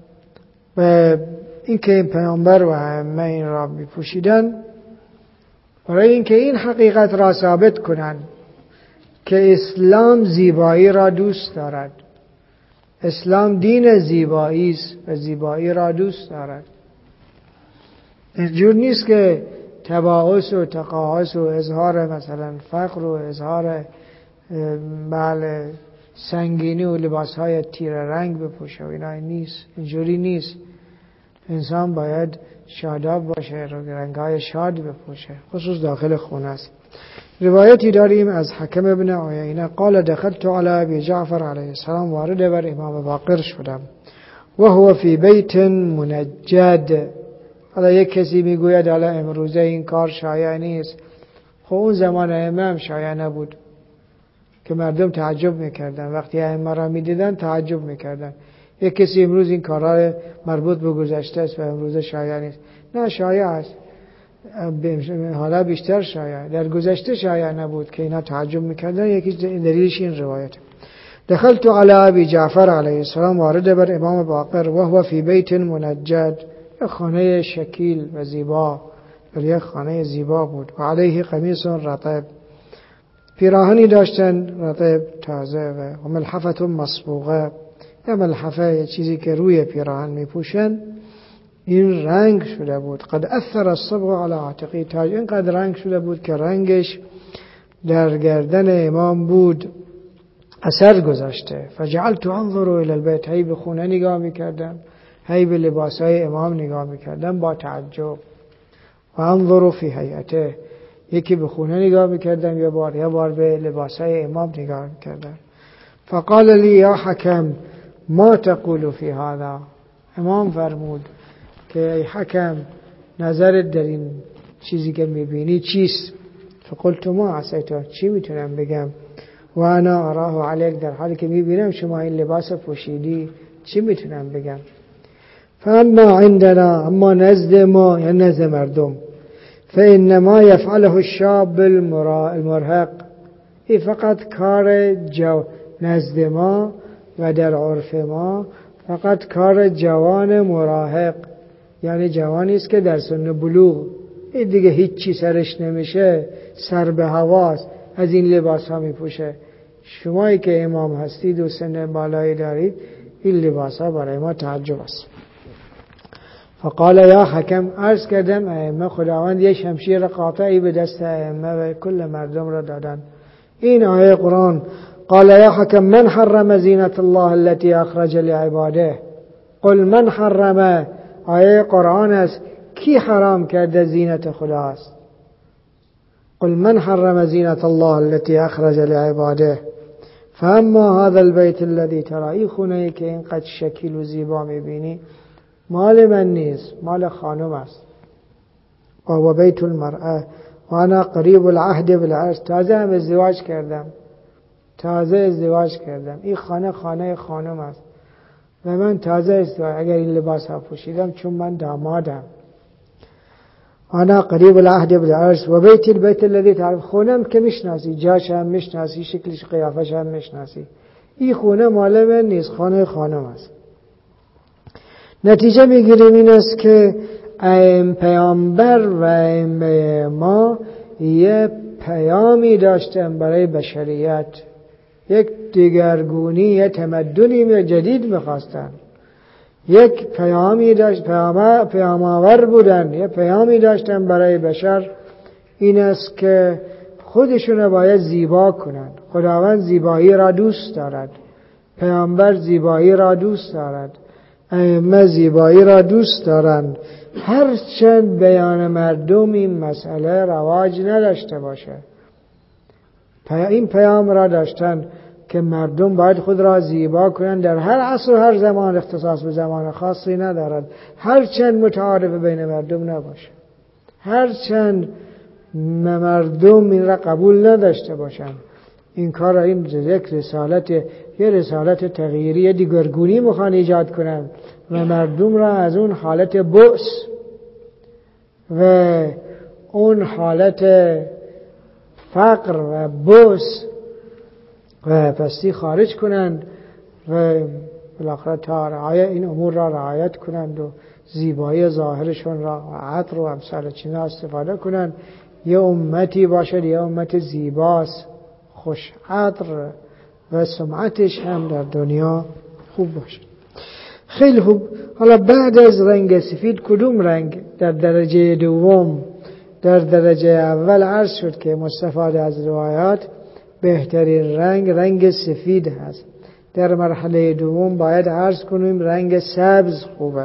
و این که این پیامبر و ائمه این را میپوشیدن برای اینکه این حقیقت را ثابت کنند که اسلام زیبایی را دوست دارد، اسلام دین زیبایی است و زیبایی را دوست دارد. اینجور نیست که تباعث و تقاعس و اظهار مثلا فقر و اظهار بله سنگینی و لباسهای تیره رنگ بپوشه و اینا نیست. اینجوری نیست. انسان باید شاداب باشه، رنگهای شاد بپوشه، خصوص داخل خونه است. روایتی داریم از حکم ابن عیینه قال دخلت علی ابی جعفر علیه السلام، وارد بر امام باقر شدم، و هو فی بیت منجد. حالا یک کسی میگوید حالا امروزه این کار شایع نیست، خب اون زمان ائمه هم شایع نبود که مردم تعجب میکردن، وقتی ائمه را میدیدن تعجب میکردن. یک کسی امروز این کارا مربوط به گذشته است و امروزه شایع نیست، نه شایع است، حالا بیشتر شایع، در گذشته شایع نبود که اینا تعجب میکردن. یکی دلیلش این روایت. دخلت علی ابی جعفر علیه السلام، وارد بر امام باقر، و هو فی بیت منجد، یک خانه شکیل و زیبا، یک خانه زیبا بود، و علیه قمیص رطب، پیراهنی داشتن رطب تازه، و ملحفه مصبوغه، یا ملحفه چیزی که روی پیراهن میپوشن این رنگ شده بود. قد اثر الصبغ علی عاتقی، تاج اینقدر رنگ شده بود که رنگش در گردن امام بود، اثر گذاشته. فجعلت انظر الى البیت، هی به خونه نگاه میکردم، هی به لباسهای امام نگاه میکردم با تعجب. و انظر فی هیئته، یکی به خونه نگاه میکردم یه بار، یه بار به لباسهای امام نگاه میکردم. فقال لی یا حکم ما تقول فی هذا، امام فرمود که ای حکم نظرت در این چیزی که میبینی چیست؟ فقلت ما عصیتو، چی میتونم بگم؟ و انا اراه علیک، در حالی که میبینم شما این لباس پوشیدی، چی میتونم بگم؟ فاما عندنا، اما نزد ما یا نزد مردم، فانما یفعله الشاب المرهق، این فقط کار جو نزد ما و در عرف ما فقط کار جوان مراهق، یعنی جوانی است که در سن بلوغ، این دیگه هیچی سرش نمیشه، سر به هواست، از این لباس ها میپوشه. شمایی که امام هستید و سن بالایی دارید، این لباس ها برای ما تعجب است. فقال یا حکم، عرض کردم ائمه خداوند یه شمشیر قاطعی به دست ائمه و کل مردم را دادن. این آیه قرآن قال یا حکم من حرم زینت الله التي اخرج لعباده. قل من حرم، آیه قرآن است، کی حرام کرده زینت خدا است؟ قل من حرم زینت الله التي اخرج لعباده فاما هذا البيت الذي ترى، این خونه که اینقدر شکل و زیبا میبینی مال من نیست، مال خانم است. و بیت المرأه و انا قریب العهد بالعرس، تازه هم ازدواج کردم، تازه ازدواج کردم، این خانه خانه خانم است و من تازه ازدواج، اگر این لباس ها پوشیدم چون من دامادم. انا قریب العهد بالعرس و بیت البیت الذی تعرف، خونم که میشناسی، جاش هم میشناسی، شکلش قیافش هم میشناسی، این خونه مال من نیست، خانه خانم است. نتیجه میگیریم این است که ائمه پیامبر و ائمه ما یه پیامی داشتن برای بشریت، یک دیگرگونی، یک تمدنی جدید میخواستن، یک پیامی داشت، پیام پیام‌آور بودن، یک پیامی داشتن برای بشر، این است که خودشون باید زیبا کنند. خداوند زیبایی را دوست دارد، پیامبر زیبایی را دوست دارد، ائمه زیبایی را دوست دارند. هرچند بیان مردم این مسئله رواج نداشته باشه، این پیام را داشتن که مردم باید خود را زیبا کنند. در هر عصر و هر زمان اختصاص به زمان خاصی ندارد، هرچند متعارف بین مردم نباشه، هرچند مردم این را قبول نداشته باشند، این کار را، این یک رسالت، یه رسالت تغییری دیگرگونی میخوان ایجاد کنند و مردم را از اون حالت بؤس و اون حالت فقر و بؤس و پستی خارج کنند و بالاخره تا رعایت این امور را رعایت کنند و زیبایی ظاهرشون را و عطر و امثال چینا استفاده کنند. یه امتی باشد، یه امت زیباست، خوش عطر و سمعتش هم در دنیا خوب باشد. خیلی خوب. حالا بعد از رنگ سفید کدوم رنگ در درجه دوم؟ در درجه اول عرض شد که مستفاده از روایات بهترین رنگ رنگ سفید هست. در مرحله دوم باید عرض کنیم رنگ سبز خوبه.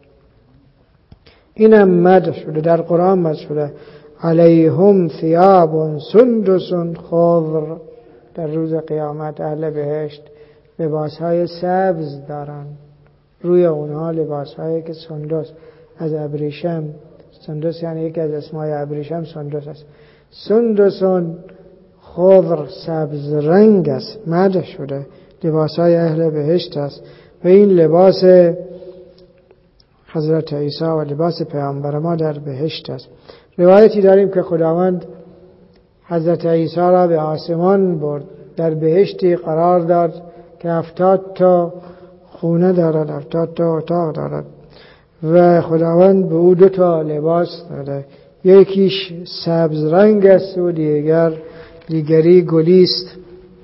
اینم مد شده، در قرآن مد شده علیهم ثیاب سندس خضر. در روز قیامت اهل بهشت لباسهای سبز دارن، روی اونها لباسهایی که سندس از ابریشم، سندس یعنی یکی از اسمای ابریشم سندس است، سندسون خضر سبز رنگ است، مد شده، لباسهای اهل بهشت است. و این لباس حضرت عیسی و لباس پیامبر ما در بهشت است. روایتی داریم که خداوند حضرت عیسی را به آسمان برد، در بهشتی قرار داد که هفتاد تا خونه دارد، هفتاد تا اتاق دارد و خداوند به او دو تا لباس داده، یکیش سبز رنگ است و دیگر دیگری گلی است.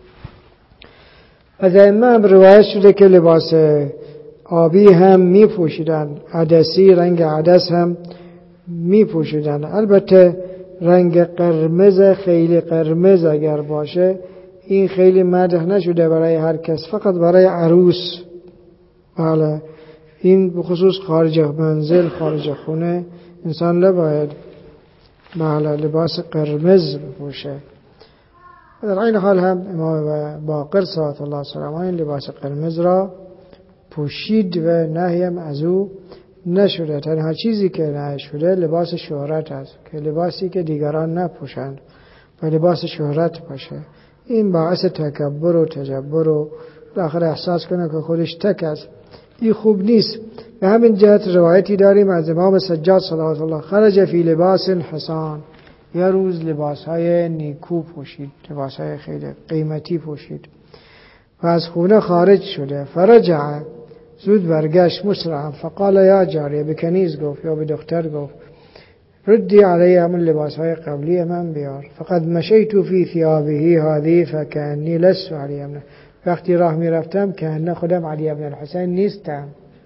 از ائمه هم روایت شده که لباس آبی هم می پوشیدن، عدسی رنگ عدس هم می پوشیدن. البته رنگ قرمز، خیلی قرمز اگر باشه این خیلی مدح نشده برای هر کس، فقط برای عروس. بله، این بخصوص خارج منزل، خارج خونه انسان نباید بله لباس قرمز بپوشه. در این حال هم امام باقر صلوات الله سلامه این لباس قرمز را پوشید و نهی هم از او نشده. تنها چیزی که نهی شده لباس شهرت است که لباسی که دیگران نپوشند و لباس شهرت باشه. این باعث تکبر و تجبر و آخر احساس کنه که خودش تک است، این خوب نیست. به همین جهت روایتی داریم از امام سجاد صلوات الله خرج فی لباس حسان، یه روز لباسهای نیکو پوشید، لباسهای خیلی قیمتی پوشید و از خونه خارج شده. فرجع، زود برگشت، مسرعا فقال یا جاریه، به کنیز گفت یا به دختر گفت ردی علیه همون لباسهای قبلی من بیار. فقد مشیتو فی ثیابه هذه فکانی لست علی ابن، وقتی راه می رفتم که نه خودم علی ابن الحسین نیستم،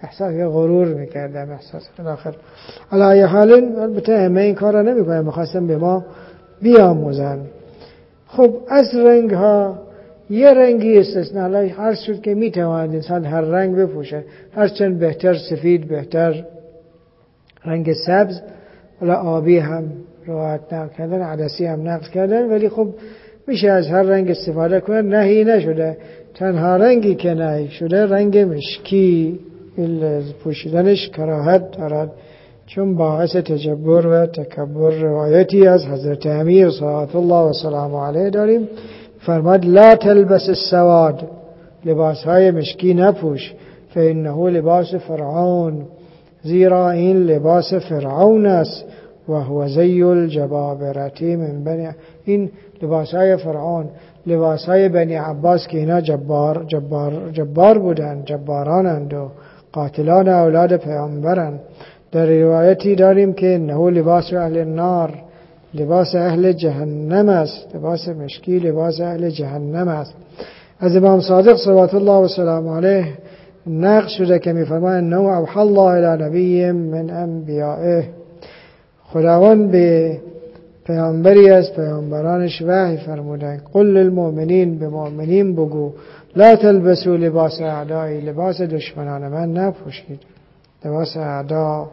احساس غرور میکردم، احساس الاخر. علی حال البته همه این کارا نمیکنم، میخواستم به ما بیاموزن. خب از رنگ ها یه رنگی استثناء، هر شد که میتواند انسان هر رنگ بپوشه، هرچند بهتر سفید بهتر، رنگ سبز ولی آبی هم روایت نقل کردن، عدسی هم نقل کردن، ولی خب میشه از هر رنگ استفاده کنه. نهی نشده، تنها رنگی که نهی شده رنگ مشکی، پوشیدنش کراهت دارد، چون باعث تجبر و تکبر. روایتی از حضرت امیر صلوات الله و سلام علیه داریم، فرماد لا تلبس السواد، لباس های مشکی نپوش، فانه لباس فرعون، زیرا این لباس فرعون است، و هو زی الجبابرتی من بنی، این لباس های فرعون، لباس های بنی عباس که اینا جبار جبار جبار بودن، جبارانند و قاتلان اولاد پیامبرند. در روایتی داریم که انه لباس اهل النار، لباس اهل جهنم است، لباس مشکی لباس اهل جهنم است. از امام صادق صلوات الله و سلام علیه نقل شده که می‌فرماید انه اوحى الله الی نبی من انبیائه، خداوند به پیامبری از پیامبرانش وحی فرمودند، قل للمؤمنین، به مؤمنین بگو، لا تلبسوا لباس اعدایی، لباس دشمنان من نپوشید، لباس اعدا.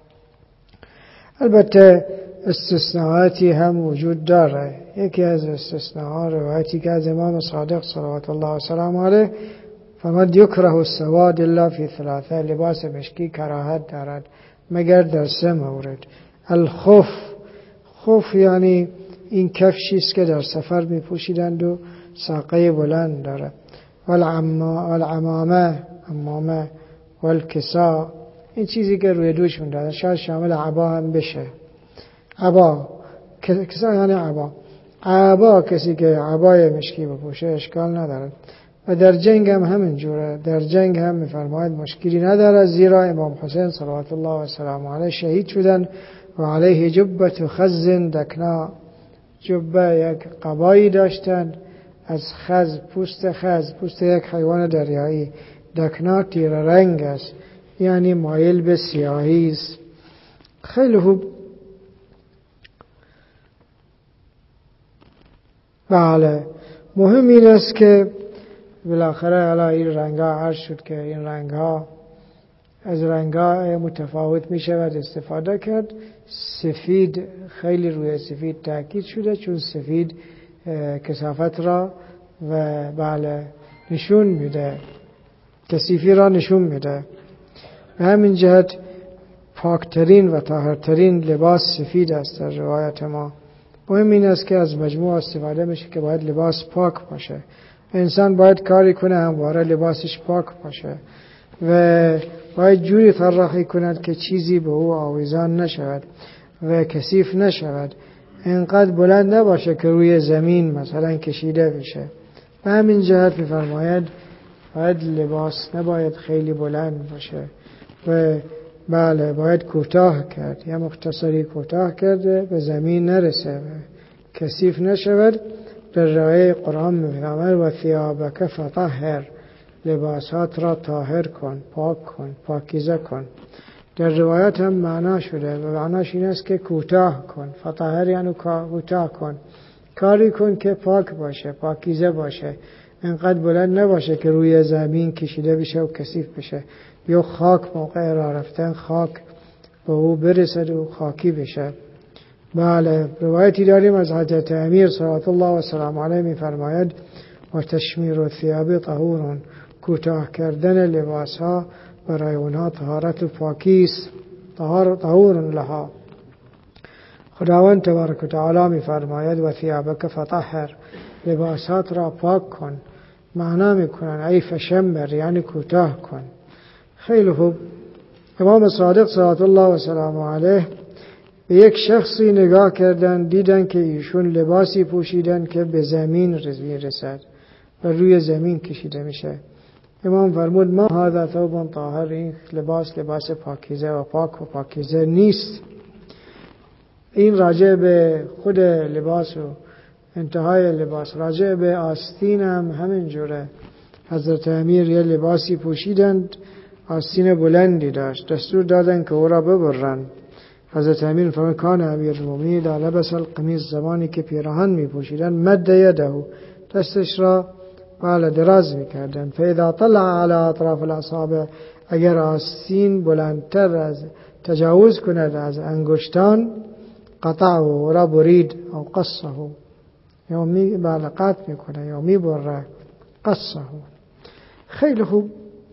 البته استثناءاتی هم وجود داره. یکی از استثناءات روایتی که از امام صادق صلوات الله و سلام علیه فرمود یکره السواد الا فی ثلاثه، لباس مشکی کراهت دارد مگر در سه مورد. الخف، خف یعنی این کفشی است که در سفر می پوشیدند و ساقه بلند داره. والعمامه، عمامه، والکسا، این چیزی که روی دوشون داره، شاید شامل عبا هم بشه. عبا، کسا یعنی عبا. عبا کسی که عبای مشکی بپوشه اشکال نداره. و در جنگ هم همین جوره، در جنگ هم میفرماید مشکلی نداره، زیرا امام حسین صلوات الله و سلام علیه شهید شدن و علیه جبت خز دکنا، جبه یک قبایی داشتن از خز، پوست خز، پوست یک حیوان دریایی، دکنا تیر رنگ است، یعنی مایل به سیاهی است. خیلی خوب. بله، مهم این است که بالاخره حالا این رنگ‌ها عرض شد که این رنگ‌ها از رنگ‌ها متفاوت می‌شود استفاده کرد. سفید، خیلی روی سفید تاکید شده، چون سفید کثافت را و بله نشون میده، کثیفی را نشون میده. به همین جهت پاکترین و طاهرترین لباس سفید است در روایت ما. مهم این است که از مجموع استفاده میشه که باید لباس پاک باشه. انسان باید کاری کنه همواره لباسش پاک باشه و باید جوری طراحی کند که چیزی به او آویزان نشود و کثیف نشود، اینقدر بلند نباشه که روی زمین مثلا کشیده بشه. به همین جهت می‌فرماید باید لباس نباید خیلی بلند باشه و بله باید کوتاه کرد، یا مختصری کوتاه کرده به زمین نرسه و کثیف نشود. در رایه قرآن می‌فرماید و ثیابک فطهر، لباسات را طاهر کن، پاک کن، پاکیزه کن. در روایت هم معنا شده و معناش این است که کوتاه کن، فطهر یعنی کوتاه کن، کاری کن که پاک باشه، پاکیزه باشه، اینقدر بلند نباشه که روی زمین کشیده بشه و کثیف بشه، یا خاک موقع راه رفتن خاک به او برسد و خاکی بشه. بله، روایتی داریم از حضرت امیر صلوات الله و سلام علیه می‌فرماید و تشمیر الثیاب طهور، کوتاه کردن لباس ها برای اونها طهارت و پاکی است، طهور لها. خداوند تبارک و تعالی می‌فرماید و ثیابک فطهر، لباسات را پاک کن، معنا میکنن ای فشمر یعنی کوتاه کن. خیلی خوب. امام صادق صلوات الله و سلام علیه به یک شخصی نگاه کردن، دیدن که ایشون لباسی پوشیدن که به زمین رسد و روی زمین کشیده میشه. امام فرمود ما هذا ثوب طاهر، این لباس لباس پاکیزه و پاک و پاکیزه نیست. این راجع به خود لباس و انتهای لباس، راجع به آستین هم همین جوره. حضرت امیر یه لباسی پوشیدند آستین بلندی داشت. دستور دادن که او را ببرن. حضرت امیر فرمود کان امیرالمومنین اذا لبس القمیص، زمانی که پیراهن می پوشیدن، مد یده، دستش را بالا دراز میکردن. فاذا طلع على اطراف الاصابع، اگر آستین بلندتر از تجاوز کند از انگشتان، قطعه و را برید او قصه، یا می بالا قطع میکنه یا میبره. قصه. خیلی خوب.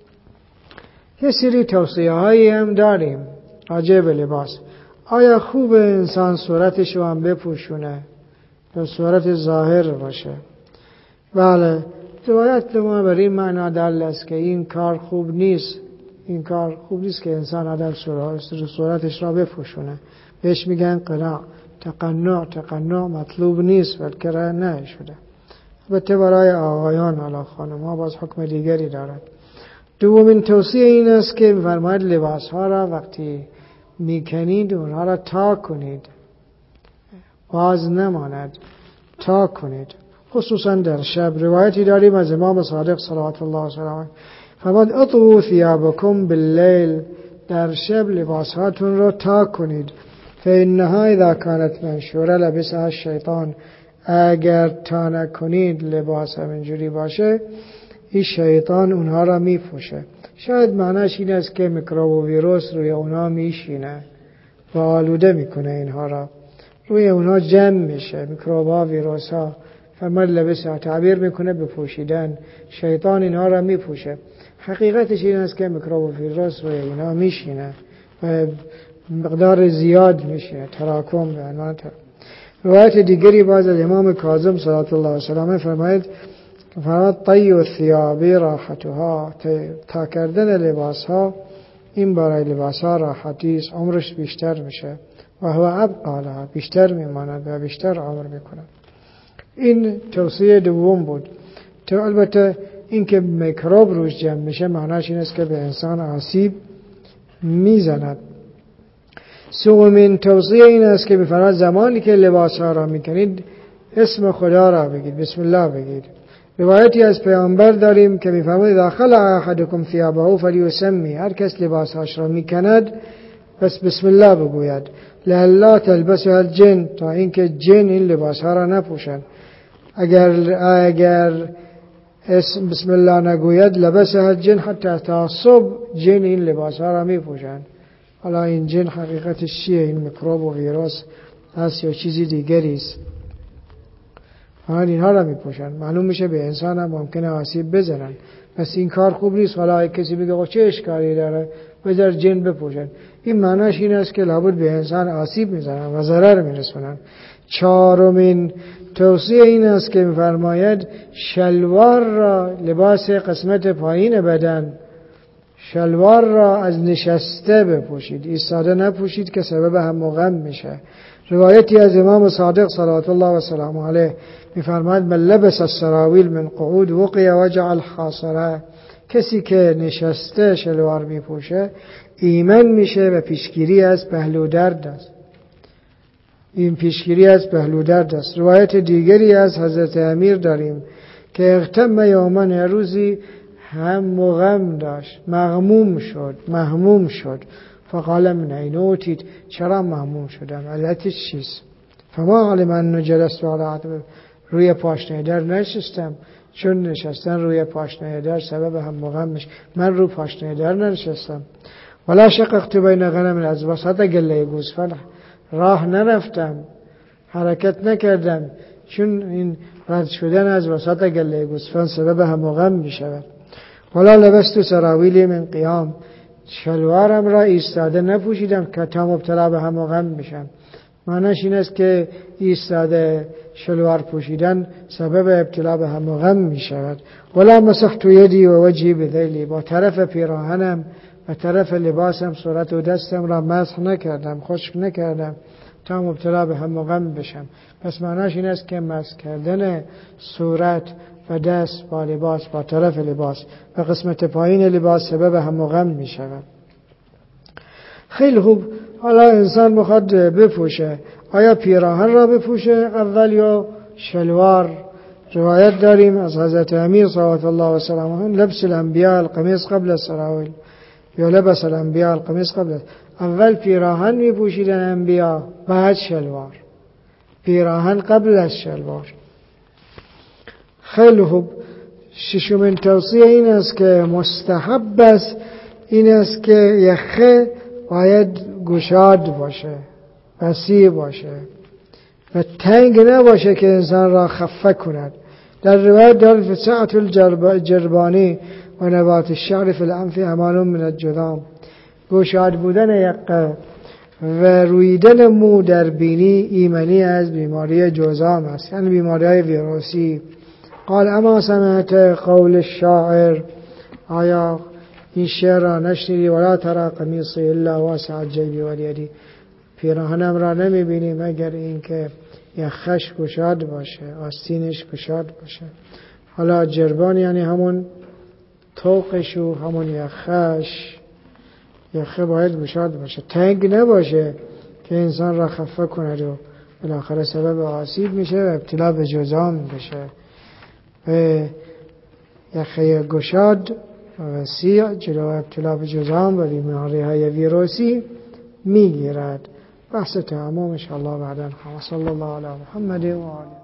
یه سری توصیه هایی هم داریم راجع به لباس. آیا خوب انسان صورتش رو هم بپوشونه یا صورت ظاهر باشه؟ بله، روایت ما بر این معنا دل است که این کار خوب نیست. این کار خوب نیست که انسان آدم صورتش را بپوشونه. بهش میگن قناع. تقنع تقنع مطلوب نیست، بلکه نه شده. البته برای آقایان علا خانم ها باز حکم دیگری دارد. دومین توصیه این است که فرماید لباس ها را وقتی میکنید اونها را تا کنید، باز نماند، تا کنید، خصوصا در شب. روایتی داریم از امام صادق صلوات الله وسلامه فرمود اطووا ثيابكم باللیل، در شب لباسهاتون رو تا کنید. فانها اذا كانت منشوره لبسها الشیطان، اگر تا نکنید لباس همینجوری باشه این شیطان اونها را میپوشه. شاید معنیش این است که میکروب و ویروس روی اونها میشینه و آلوده میکنه، اینها را روی اونها جمع میشه، میکروب ها ویروس ها. فرمود لبسها، تعبیر میکنه به پوشیدن. شیطان اینها را میپوشه. حقیقتش این است که میکروب و ویروس روی اینها میشینه و مقدار زیاد میشه، تراکم به عنوان. روایت دیگری باز از امام کاظم صلوات الله وسلامه فرماید فرماید طی الثیاب راحتها، تا کردن لباس ها این برای لباس ها راحتی است، عمرش بیشتر میشه و هو ابقا لها، بیشتر میماند و بیشتر عمر میکنه. این توصیه دوم بود. تو البته این که میکروب روش جمع میشه معناش این است که به انسان آسیب میزند. سومین توصیه این است که بفرماید زمانی که لباس ها را میکنید اسم خدا را بگید، بسم الله بگید. روایتی از پیامبر داریم که میفرماید اذا خلع احدکم ثيابه فلیسمی، هر کس لباسهاش را میکند بس بسم الله بگوید. لئلا تلبسها الجن، تا اینکه جن این لباس ها را نپوشند. اگر اگر اسم بسم الله نگوید لبسها الجن، حتی تا صبح جن این لباس ها را میپوشند. حالا این جن حقیقتش چیه؟ این میکروب و ویروس هست یا چیزی دیگری است؟ حالا اینها را میپوشن، معلوم میشه به انسان هم ممکنه آسیب بزنن. پس این کار خوب نیست. حالا کسی میگه چه اشکالی داره بذار جن بپوشن، این معناش این است که لابد به انسان آسیب میزنن و ضرر میرسونن. چهارمین توصیه این است که میفرماید شلوار را، لباس قسمت پایین بدن، شلوار را از نشسته بپوشید، ایستاده نپوشید که سبب هم و غم میشه. روایتی از امام صادق صلوات الله و سلامه علیه میفرماید من لبس السراویل من قعود وقی وجع الحاصره، کسی که نشسته شلوار میپوشه ایمن میشه و پیشگیری از پهلو درد است. این پیشگیری از پهلو درد است. روایت دیگری از حضرت امیر داریم که اغتم یومن، روزی هم و غم داشت، مغموم شد، محموم شد. فقال من این اوتید، چرا مهموم شدم؟ علتش چیست؟ فما علم انه جلست علی عتبه، روی پاشنه در نشستم، چون نشستن روی پاشنه در سبب هم و غم میشه. من رو پاشنه در نشستم. ولا شققت بین غنم، از وسط گله گوسفند راه نرفتم، حرکت نکردم، چون این رد شدن از وسط گله گوسفند سبب هم و غم میشود. ولا لبست سراویلی من قیام، شلوارم را ایستاده نپوشیدم که تا مبتلا به هم و غم میشم. معنیش این است که ایستاده شلوار پوشیدن سبب ابتلا به هم و غم میشود. ولا مسحت یدی و وجهی بذیلی، با طرف پیراهنم و طرف لباسم صورت و دستم را مسح نکردم، خشک نکردم تا مبتلا به هم و غم بشم. پس معنیش این است که مسح کردن صورت و دست با لباس، با طرف لباس و قسمت پایین لباس سبب هم و غم می شود. خیلی خوب. حالا انسان بخواد بپوشه، آیا پیراهن را بپوشه اول یا شلوار؟ روایت داریم از حضرت امیر صلوات الله و سلامه لبس الانبیاء القمیص قبل السراویل، یا لبس الانبیاء القمیص قبل، اول پیراهن می پوشیدن انبیا بعد شلوار، پیراهن قبل از شلوار. خیلی خوب. ششمین توصیه این است که مستحب است این است که یخه باید گشاد باشه، وسیع باشه و تنگ نباشه که انسان را خفه کند. در روایت دارد فسعت الجربانی و نبات الشعر فی الانف امان من الجذام. گشاد بودن یقه و رویدن مو در بینی ایمنی از بیماری جذام است، یعنی بیماری های ویروسی. قال اما سمعت قول الشاعر، آیا این شعر را نشنیدی؟ ولا ترى قمیصی الا واسع الجیب والیدی، پیراهنم را نمیبینی مگر اینکه یخش گشاد باشه، آستینش گشاد باشه. حالا جربان یعنی همون توقش و همون یخش، یخه باید گشاد باشه، تنگ نباشه که انسان را خفه کند و بالاخره سبب آسیب میشه و ابتلا به جذام بشه. و یخه گشاد و وسیع جلو ابتلا به جذام و بیماری های ویروسی میگیرد. بحث تمام ان شاء الله بعدا. صلی الله علی محمد و آله.